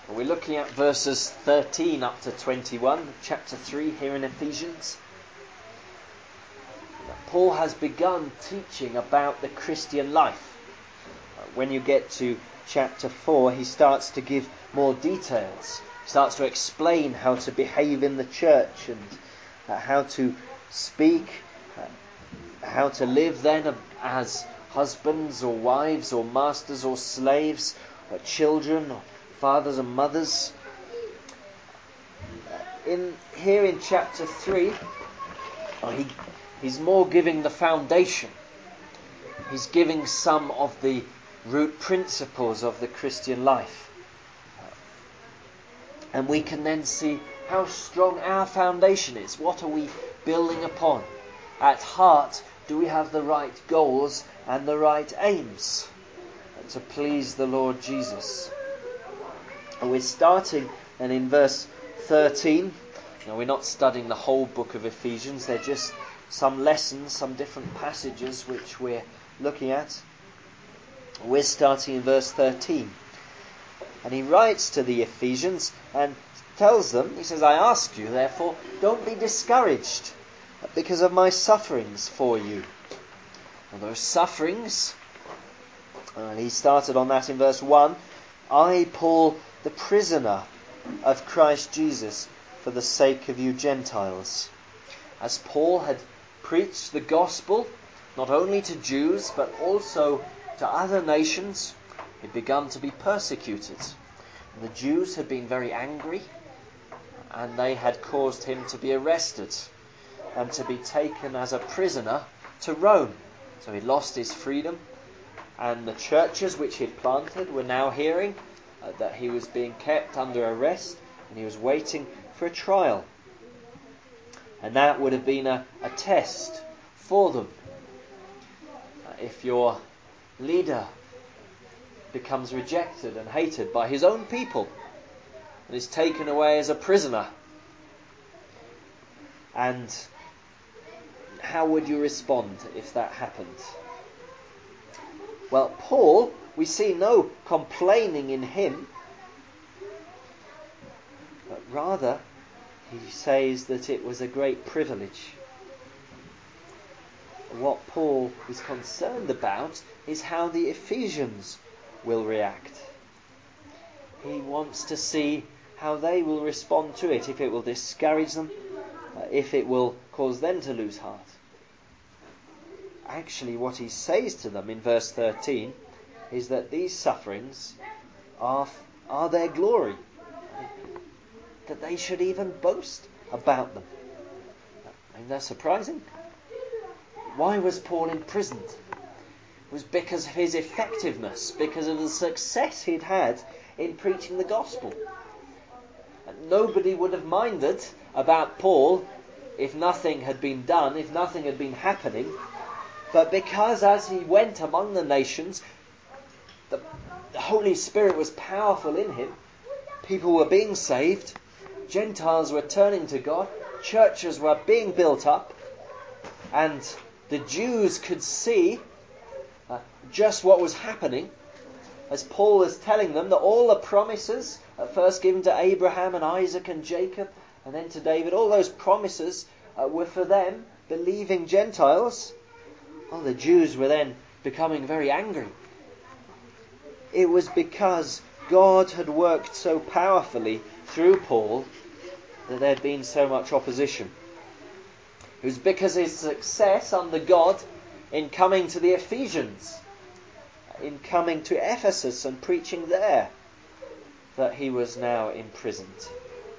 We're looking at verses 13 up to 21, chapter 3 here in Ephesians. Paul has begun teaching about the Christian life. When you get to chapter 4, he starts to give more details. He starts to explain how to behave in the church and how to speak, how to live then as husbands or wives or masters or slaves or children or fathers and mothers. Here in chapter 3, he's more giving the foundation. He's giving some of the root principles of the Christian life. And we can then see how strong our foundation is. What are we building upon? At heart, do we have the right goals and the right aims to please the Lord Jesus? And we're starting then in verse 13. Now, we're not studying the whole book of Ephesians. They're just some lessons, some different passages which we're looking at. We're starting in verse 13. And he writes to the Ephesians and tells them, he says, I ask you, therefore, don't be discouraged because of my sufferings for you. And those sufferings, he started on that in verse 1. I, Paul, the prisoner of Christ Jesus, for the sake of you Gentiles. As Paul had preached the gospel, not only to Jews, but also to other nations, he'd begun to be persecuted. And the Jews had been very angry, and they had caused him to be arrested and to be taken as a prisoner to Rome. So he lost his freedom, and the churches which he'd planted were now hearing that he was being kept under arrest, and he was waiting for a trial. And that would have been a test for them. If your leader becomes rejected and hated by his own people and is taken away as a prisoner, and how would you respond if that happened? Well, Paul, we see no complaining in him, but rather he says that it was a great privilege. What Paul is concerned about is how the Ephesians will react. He wants to see how they will respond to it, if it will discourage them, if it will cause them to lose heart. Actually, what he says to them in verse 13 is that these sufferings are their glory, that they should even boast about them. Isn't that surprising? Why was Paul imprisoned? It was because of his effectiveness, because of the success he'd had in preaching the gospel. And nobody would have minded about Paul if nothing had been done, if nothing had been happening. But because as he went among the nations, the Holy Spirit was powerful in him, people were being saved, Gentiles were turning to God, churches were being built up, and the Jews could see just what was happening, as Paul was telling them that all the promises, at first given to Abraham and Isaac and Jacob, and then to David, all those promises were for them, believing Gentiles. Oh, the Jews were then becoming very angry. It was because God had worked so powerfully through Paul that there had been so much opposition. It was because of his success under God in coming to the Ephesians, in coming to Ephesus and preaching there, that he was now imprisoned.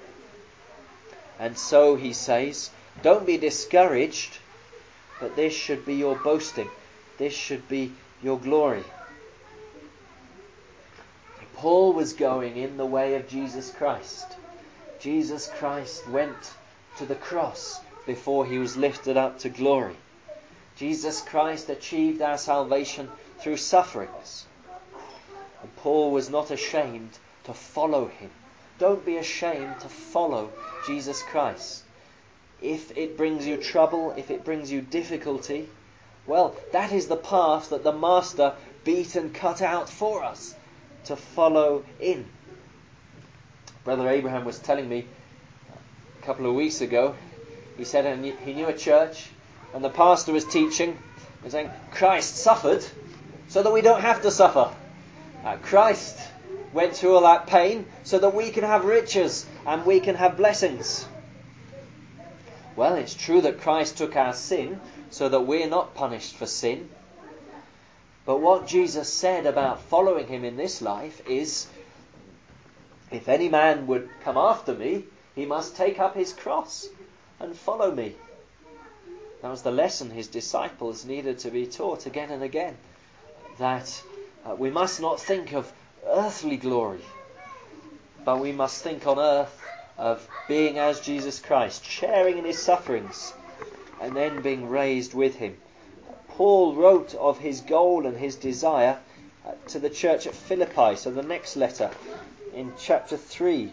And so he says, don't be discouraged, but this should be your boasting. This should be your glory. Paul was going in the way of Jesus Christ. Jesus Christ went to the cross before he was lifted up to glory. Jesus Christ achieved our salvation through sufferings. And Paul was not ashamed to follow him. Don't be ashamed to follow Jesus Christ. If it brings you trouble, if it brings you difficulty, well, that is the path that the Master beat and cut out for us to follow in. Brother Abraham was telling me a couple of weeks ago, he said he knew a church, and the pastor was teaching and saying, Christ suffered so that we don't have to suffer. Christ went through all that pain so that we can have riches and we can have blessings. Well, it's true that Christ took our sin so that we're not punished for sin. But what Jesus said about following him in this life is, if any man would come after me, he must take up his cross and follow me. That was the lesson his disciples needed to be taught again and again. That we must not think of earthly glory, but we must think on earth of being as Jesus Christ, sharing in his sufferings, and then being raised with him. Paul wrote of his goal and his desire to the church at Philippi. So the next letter, in chapter 3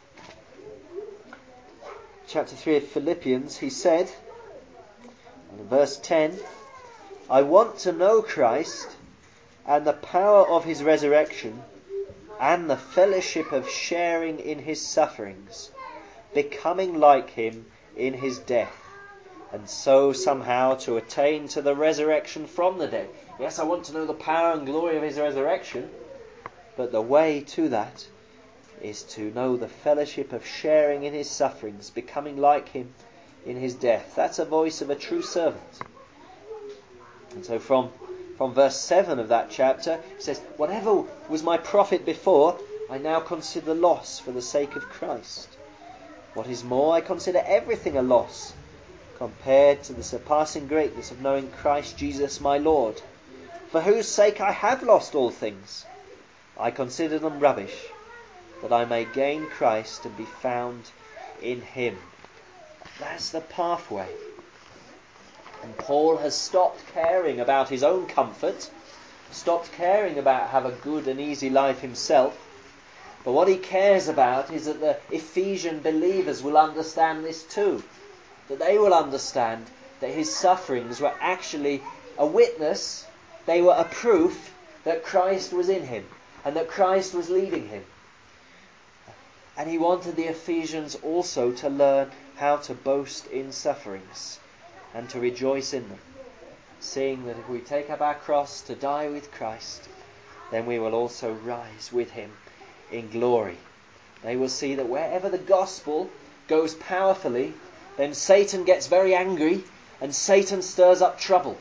of Philippians, he said, in verse 10, I want to know Christ and the power of his resurrection and the fellowship of sharing in his sufferings, becoming like him in his death, and so somehow to attain to the resurrection from the dead. Yes, I want to know the power and glory of his resurrection, but the way to that is to know the fellowship of sharing in his sufferings, becoming like him in his death. That's a voice of a true servant. And so from verse 7 of that chapter, it says, whatever was my profit before, I now consider loss for the sake of Christ. What is more, I consider everything a loss compared to the surpassing greatness of knowing Christ Jesus my Lord, for whose sake I have lost all things. I consider them rubbish, that I may gain Christ and be found in him. That's the pathway. And Paul has stopped caring about his own comfort, stopped caring about have a good and easy life himself. But what he cares about is that the Ephesian believers will understand this too. That they will understand that his sufferings were actually a witness, they were a proof that Christ was in him and that Christ was leading him. And he wanted the Ephesians also to learn how to boast in sufferings and to rejoice in them, seeing that if we take up our cross to die with Christ, then we will also rise with him in glory. They will see that wherever the gospel goes powerfully, then Satan gets very angry and Satan stirs up trouble.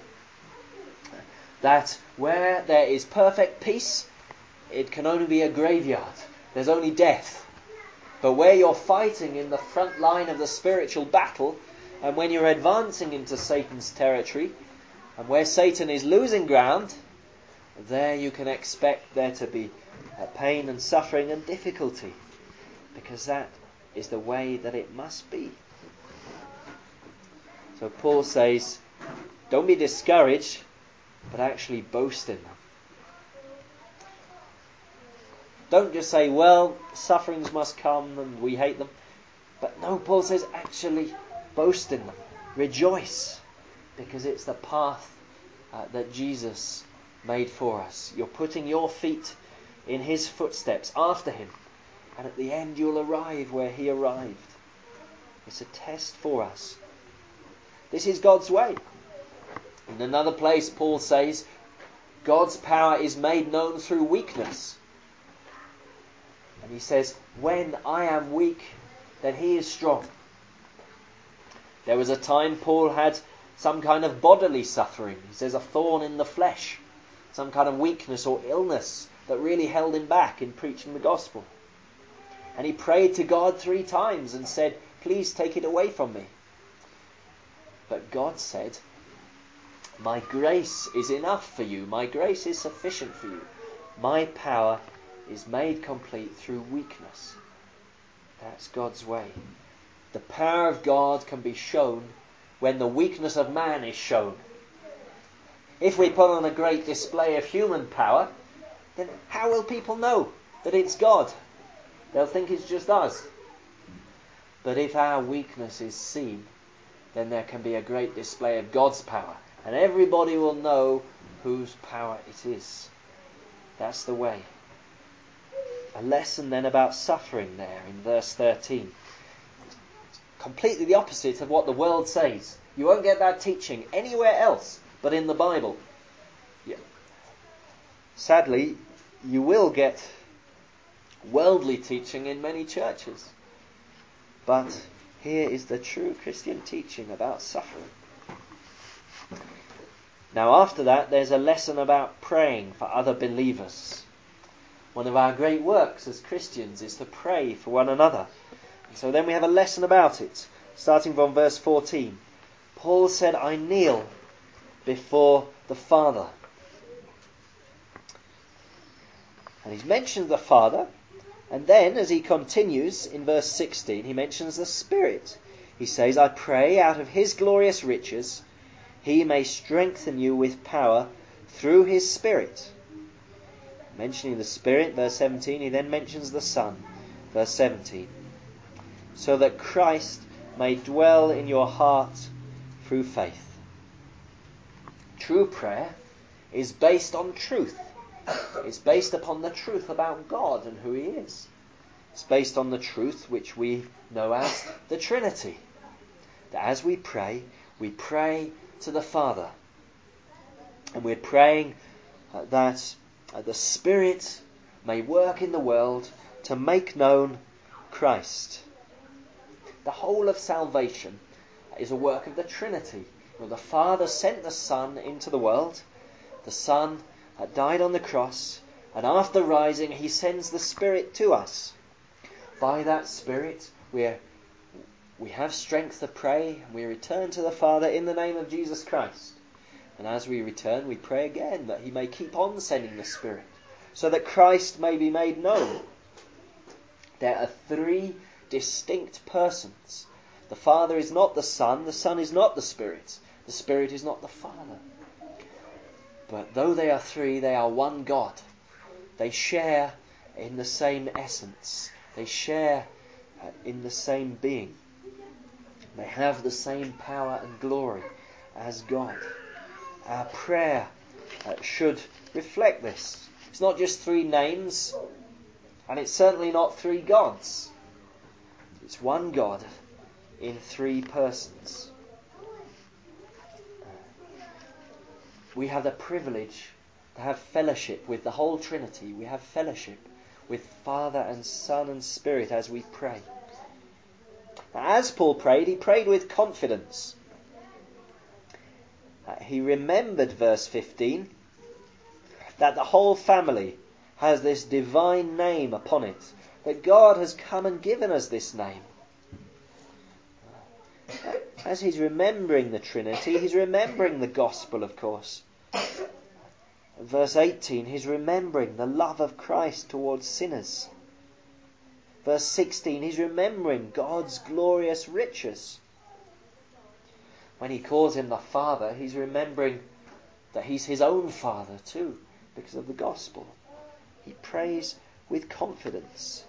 That where there is perfect peace, it can only be a graveyard. There's only death. But where you're fighting in the front line of the spiritual battle, and when you're advancing into Satan's territory, and where Satan is losing ground, there you can expect there to be pain and suffering and difficulty, because that is the way that it must be. So Paul says, don't be discouraged, but actually boast in them. Don't just say, well, sufferings must come and we hate them. But no, Paul says, actually boast in them. Rejoice, because it's the path that Jesus made for us. You're putting your feet in his footsteps after him, and at the end you'll arrive where he arrived. It's a test for us. This is God's way. In another place, Paul says, God's power is made known through weakness. And he says, when I am weak, then he is strong. There was a time Paul had some kind of bodily suffering. He says a thorn in the flesh, some kind of weakness or illness that really held him back in preaching the gospel. And he prayed to God 3 times and said, please take it away from me. But God said, my grace is enough for you. My grace is sufficient for you. My power is made complete through weakness. That's God's way. The power of God can be shown when the weakness of man is shown. If we put on a great display of human power, then how will people know that it's God? They'll think it's just us. But if our weakness is seen, then there can be a great display of God's power. And everybody will know whose power it is. That's the way. a lesson then about suffering there in verse 13. Completely the opposite of what the world says. You won't get that teaching anywhere else but in the Bible. Yeah. Sadly, you will get worldly teaching in many churches. But here is the true Christian teaching about suffering. Now after that, there's a lesson about praying for other believers. One of our great works as Christians is to pray for one another. And so then we have a lesson about it, starting from verse 14. Paul said, I kneel before the Father. And he's mentioned the Father, and then as he continues in verse 16, he mentions the Spirit. He says, I pray out of his glorious riches, he may strengthen you with power through his Spirit. Mentioning the Spirit, verse 17, he then mentions the Son, verse 17. So that Christ may dwell in your heart through faith. True prayer is based on truth. It's based upon the truth about God and who he is. It's based on the truth which we know as the Trinity. That as we pray to the Father. And we're praying that the Spirit may work in the world to make known Christ. The whole of salvation is a work of the Trinity. The Father sent the Son into the world. The Son died on the cross, and after rising he sends the Spirit to us. By that Spirit we have strength to pray, and we return to the Father in the name of Jesus Christ. And as we return, we pray again that he may keep on sending the Spirit, so that Christ may be made known. There are three distinct persons. The Father is not the Son is not the Spirit is not the Father. But though they are three, they are one God. They share in the same essence. They share in the same being. They have the same power and glory as God. Our prayer should reflect this. It's not just three names, and it's certainly not three gods. It's one God in three persons. We have the privilege to have fellowship with the whole Trinity. We have fellowship with Father and Son and Spirit as we pray. As Paul prayed, he prayed with confidence. He remembered, verse 15, that the whole family has this divine name upon it, that God has come and given us this name. As he's remembering the Trinity, he's remembering the gospel, of course. Verse 18, he's remembering the love of Christ towards sinners. Verse 16, he's remembering God's glorious riches. When he calls him the Father, he's remembering that he's his own Father too, because of the gospel. He prays with confidence.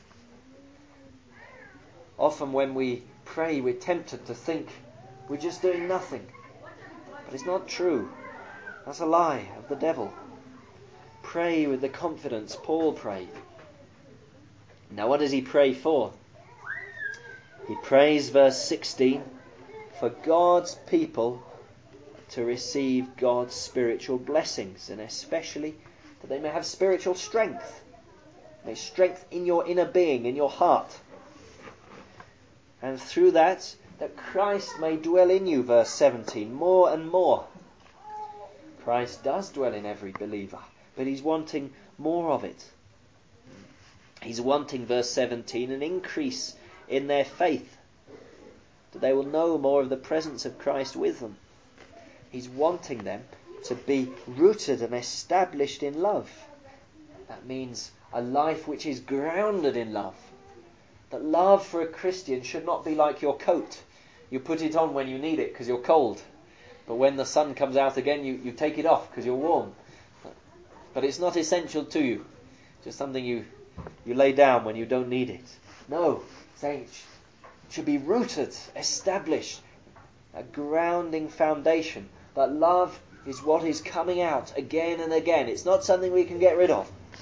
Often when we pray, we're tempted to think we're just doing nothing. But it's not true. That's a lie of the devil. Pray with the confidence Paul prayed. Now what does he pray for? He prays, verse 16, for God's people to receive God's spiritual blessings, and especially that they may have spiritual strength. May strength in your inner being, in your heart. And through that Christ may dwell in you, verse 17, more and more. Christ does dwell in every believer, but he's wanting more of it. He's wanting, verse 17, an increase in their faith, that they will know more of the presence of Christ with them. He's wanting them to be rooted and established in love. That means a life which is grounded in love. That love for a Christian should not be like your coat. You put it on when you need it because you're cold. But when the sun comes out again, you take it off because you're warm. But it's not essential to you. Just something you lay down when you don't need it. No, it should be rooted, established, a grounding foundation. That love is what is coming out again and again. It's not something we can get rid of.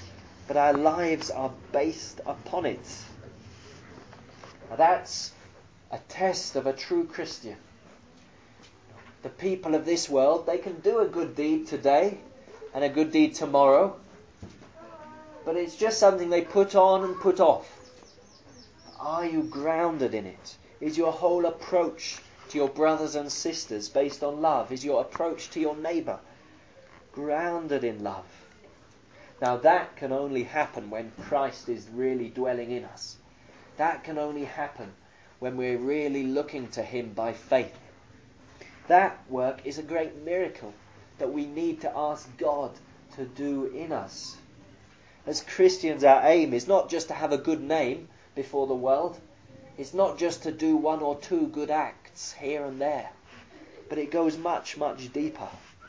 but our lives are based upon it. Now that's a test of a true Christian. The people of this world, they can do a good deed today and a good deed tomorrow, but it's just something they put on and put off. Are you grounded in it? Is your whole approach to your brothers and sisters based on love? Is your approach to your neighbour grounded in love? Now that can only happen when Christ is really dwelling in us. That can only happen when we're really looking to Him by faith. That work is a great miracle that we need to ask God to do in us. As Christians, our aim is not just to have a good name before the world. It's not just to do one or two good acts here and there. But it goes much, much deeper.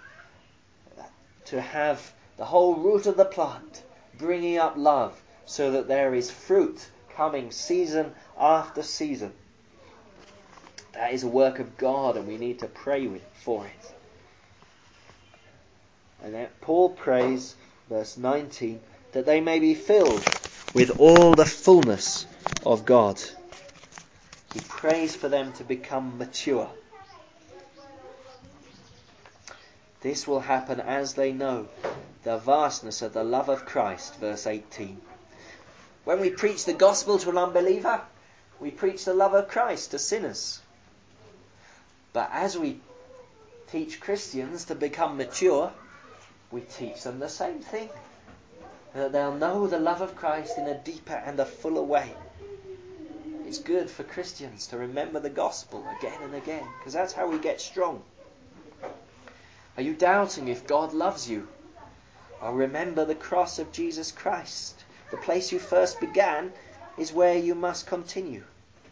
To have the whole root of the plant bringing up love so that there is fruit coming season after season. That is a work of God, and we need to pray for it. And then Paul prays, verse 19, that they may be filled with all the fullness of God. He prays for them to become mature. This will happen as they know the vastness of the love of Christ, verse 18. When we preach the gospel to an unbeliever, we preach the love of Christ to sinners. But as we teach Christians to become mature, we teach them the same thing. That they'll know the love of Christ in a deeper and a fuller way. It's good for Christians to remember the gospel again and again, because that's how we get strong. Are you doubting if God loves you? Well, remember the cross of Jesus Christ. The place you first began is where you must continue.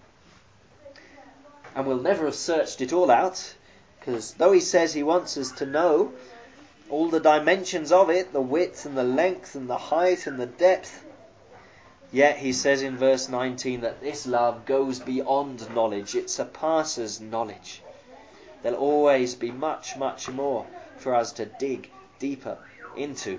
And we'll never have searched it all out, because though He says He wants us to know all the dimensions of it, the width and the length and the height and the depth, yet He says in verse 19 that this love goes beyond knowledge. It surpasses knowledge. There'll always be much, much more for us to dig deeper into.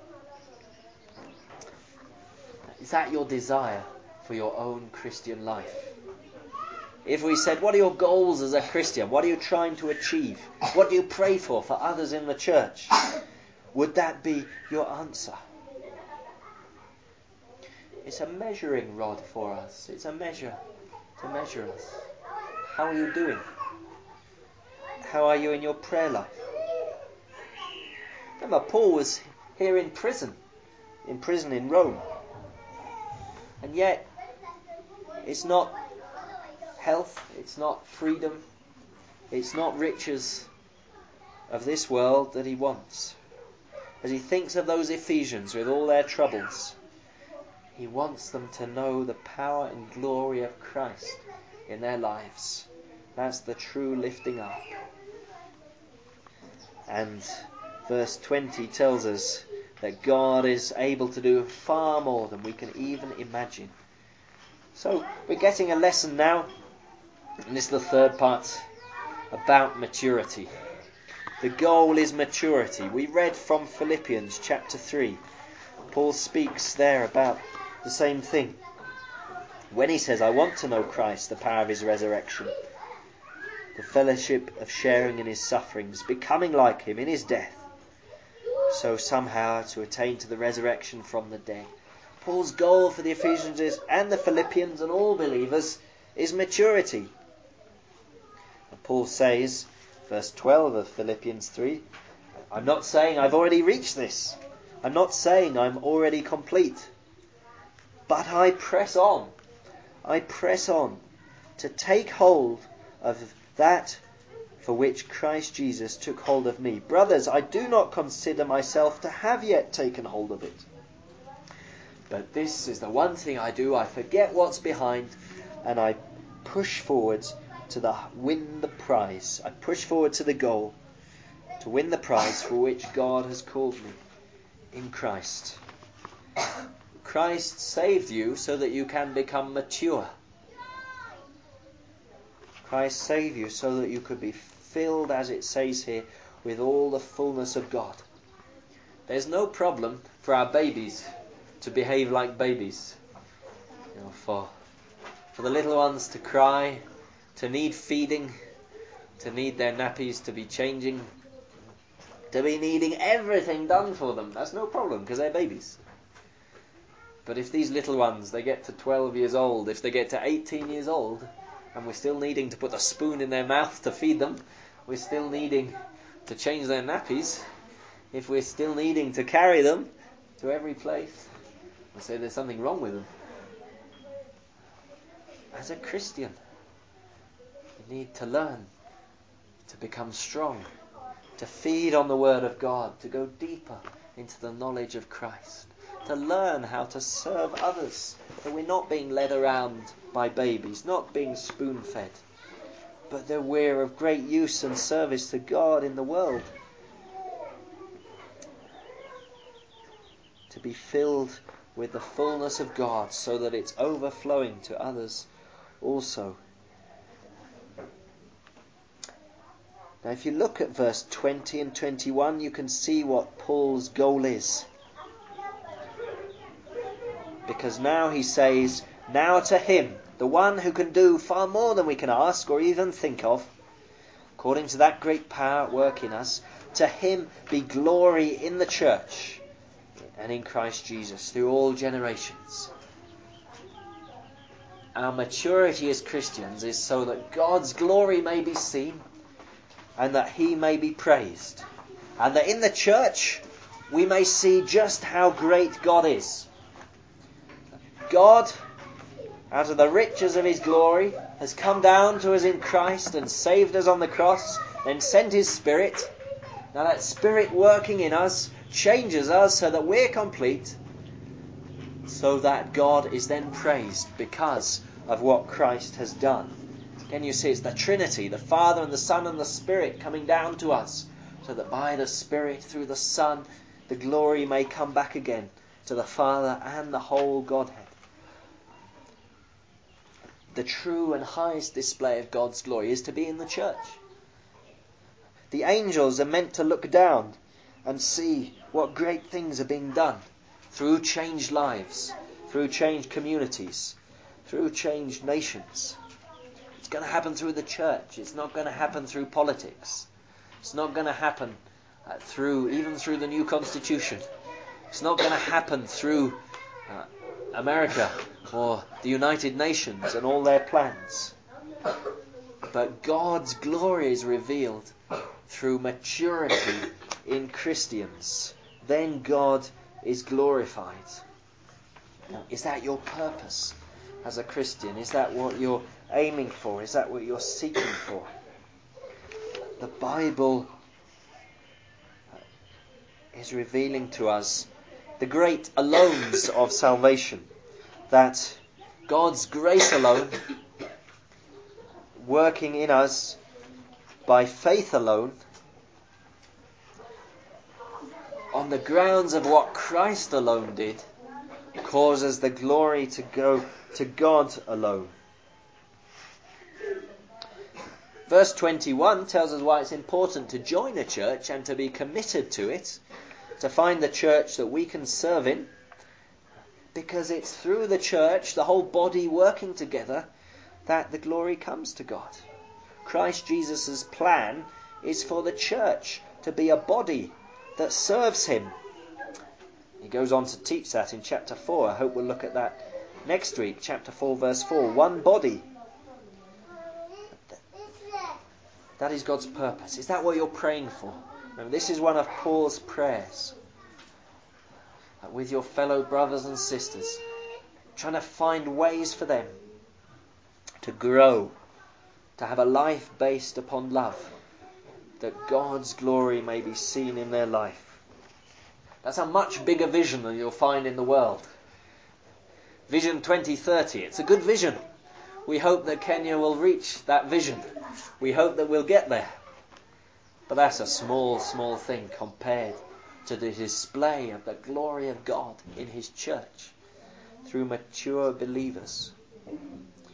Is that your desire for your own Christian life? If we said, what are your goals as a Christian? What are you trying to achieve? What do you pray for others in the church? Would that be your answer? It's a measuring rod for us. It's a measure to measure us. How are you doing? How are you in your prayer life? Remember, Paul was here in prison in Rome. And yet, it's not health, it's not freedom, it's not riches of this world that he wants. As he thinks of those Ephesians with all their troubles, he wants them to know the power and glory of Christ in their lives. That's the true lifting up. And verse 20 tells us that God is able to do far more than we can even imagine. So we're getting a lesson now, and this is the third part, about maturity. The goal is maturity. We read from Philippians chapter 3. Paul speaks there about the same thing. When he says, I want to know Christ, the power of His resurrection, the fellowship of sharing in His sufferings, becoming like Him in His death, so somehow to attain to the resurrection from the dead. Paul's goal for the Ephesians and the Philippians and all believers is maturity. And Paul says, verse 12 of Philippians 3, I'm not saying I've already reached this. I'm not saying I'm already complete. But I press on. I press on to take hold of that for which Christ Jesus took hold of me. Brothers, I do not consider myself to have yet taken hold of it. But this is the one thing I do. I forget what's behind and I push forwards to win the prize. I push forward to the goal, to win the prize for which God has called me in Christ. Christ saved you so that you can become mature. Christ saved you so that you could be filled, as it says here, with all the fullness of God. There's no problem for our babies to behave like babies. For the little ones to cry, to need feeding, to need their nappies to be changing, to be needing everything done for them. That's no problem because they're babies. But if these little ones, they get to 12 years old, if they get to 18 years old, and we're still needing to put a spoon in their mouth to feed them, we're still needing to change their nappies, if we're still needing to carry them to every place, we say there's something wrong with them. As a Christian, you need to learn to become strong, to feed on the Word of God, to go deeper into the knowledge of Christ, to learn how to serve others, that we're not being led around by babies, not being spoon-fed, but that we're of great use and service to God in the world. To be filled with the fullness of God so that it's overflowing to others also. Now if you look at verse 20 and 21, you can see what Paul's goal is. Because now he says, now to him, the one who can do far more than we can ask or even think of, according to that great power at work in us, to him be glory in the church and in Christ Jesus through all generations. Our maturity as Christians is so that God's glory may be seen and that he may be praised. And that in the church we may see just how great God is. God, out of the riches of his glory, has come down to us in Christ and saved us on the cross, then sent his Spirit. Now that Spirit working in us changes us so that we're complete, so that God is then praised because of what Christ has done. Again, you see it's the Trinity, the Father and the Son and the Spirit coming down to us, so that by the Spirit, through the Son, the glory may come back again to the Father and the whole Godhead. The true and highest display of God's glory is to be in the church. The angels are meant to look down and see what great things are being done through changed lives, through changed communities, through changed nations. It's going to happen through the church. It's not going to happen through politics. It's not going to happen through the new constitution. It's not going to happen through America or the United Nations and all their plans. But God's glory is revealed through maturity in Christians. Then God is glorified. Now, is that your purpose as a Christian? Is that what you're aiming for? Is that what you're seeking for? The Bible is revealing to us the great alones of salvation. That God's grace alone, working in us by faith alone, on the grounds of what Christ alone did, causes the glory to go to God alone. Verse 21 tells us why it's important to join a church and to be committed to it, to find the church that we can serve in, because it's through the church, the whole body working together, that the glory comes to God. Christ Jesus' plan is for the church to be a body that serves him. He goes on to teach that in chapter 4. I hope we'll look at that next week. Chapter 4, verse 4. One body. That is God's purpose. Is that what you're praying for? Remember, this is one of Paul's prayers. With your fellow brothers and sisters, trying to find ways for them to grow, to have a life based upon love, that God's glory may be seen in their life. That's a much bigger vision than you'll find in the world. Vision 2030, it's a good vision. We hope that Kenya will reach that vision. We hope that we'll get there. But that's a small, small thing compared to the display of the glory of God in his church through mature believers.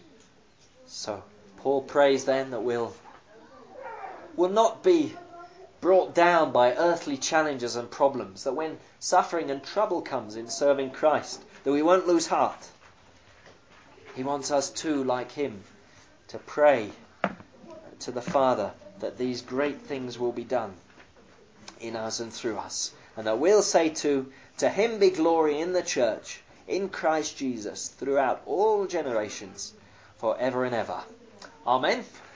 So Paul prays then that we'll not be brought down by earthly challenges and problems, that when suffering and trouble comes in serving Christ, that we won't lose heart. He wants us too, like him, to pray to the Father that these great things will be done in us and through us. And that we'll say to him be glory in the church, in Christ Jesus, throughout all generations, forever and ever. Amen.